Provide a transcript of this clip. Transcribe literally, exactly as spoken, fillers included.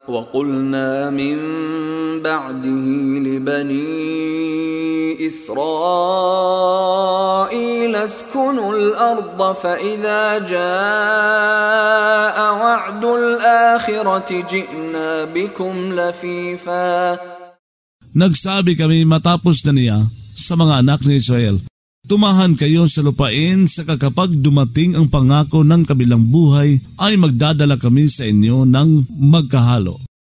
وقلنا من بعده لبني إسرائيل اسكنوا الأرض فإذا جاء وعد الآخرة جئنا بكم لفيفا. Nagsabi kami matapos na niya sa mga anak ni Israel, tumahan kayo sa lupain sa kapag dumating ang pangako ng kabilang buhay ay magdadala kami sa inyo ng magkahalo.